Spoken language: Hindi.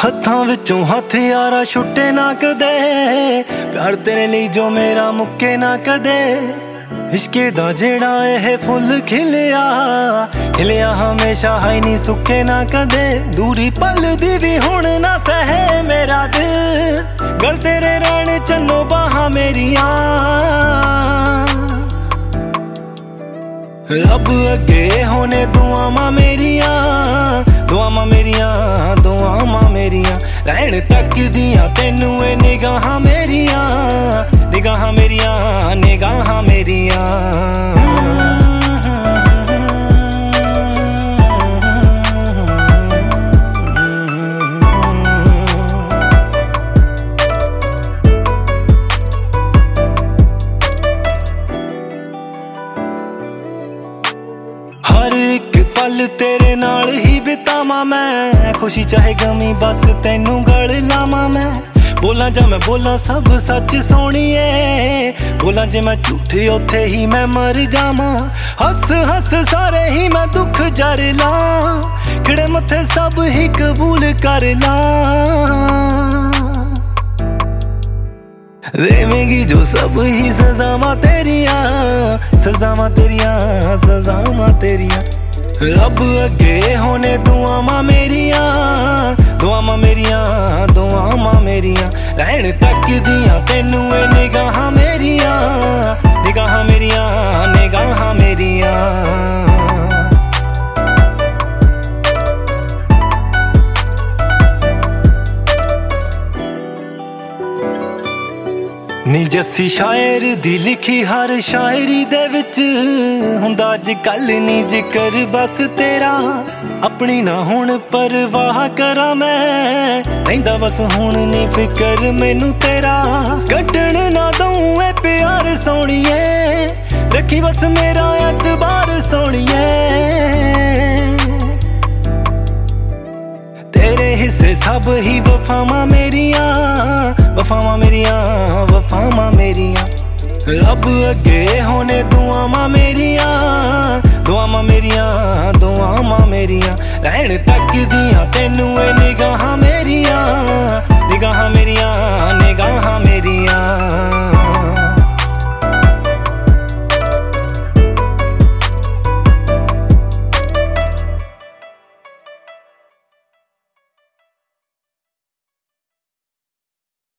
हत्थां विचों हथियारा छुट्टे ना कदे, प्यार तेरे लिए जो मेरा मुक्के ना कदे। इश्के दा जेड़ा एह फुल खिलिया खिलिया हमेशा है नी सुके ना कदे। दूरी पल दी भी हुण ना सहे मेरा दिल, गल तेरे रहने चन्नो बाहां मेरिया। रब अगे होने दुआवां मेरिया, दुआवां मेरिया, दुआवां मेरिया। रहन तक दियां तेनू ए निगाहां मेरिया, निगाहां मेरिया, निगाहां मेरिया। हर एक पल तेरे नाल ही बितावां मैं, खुशी चाहे गमी बस तेनू गल लावां मैं। बोला जा मैं बोला सब सच सोनिए, बोला जे मैं झूठे उथे ही मैं मर जावां। हस हस सारे ही मैं दुख जर ला, खिड़े मथे सब ही कबूल कर ला। देवेंगी जो सब ही सजावां तेरिया, सजावां तेरिया, सजावां तेरिया। रब अगे होने दुआवां मेरिया, दुआवां मेरिया, दुआवां मेरिया। रहन तक दियां तेनू ए निगाहां मेरिया, निगाहां मेरिया, निगाहां मेरिया। नी जस्सी शायर दी लिखी हर शायरी दे विच हुंदा अजकल नी जिक्र बस तेरा। अपनी ना हुण परवाह करा मैं, रहिंदा बस हुण नी फिकर मैनू तेरा। कटण ना दूं ए प्यार सोनिए, रखी बस मेरा एतबार सोनिए। तेरे हिस्से सब ही वफावां मेरिया, वफावां मेरिया, वफावां मेरिया। रब अगे होने दुआवां मेरिया, दुआवां मेरिया, दुआवां मेरिया। रहन तक दियां तेनू ए निगाहां मेरिया, निगाहां मेरिया, निगाहां मेरिया।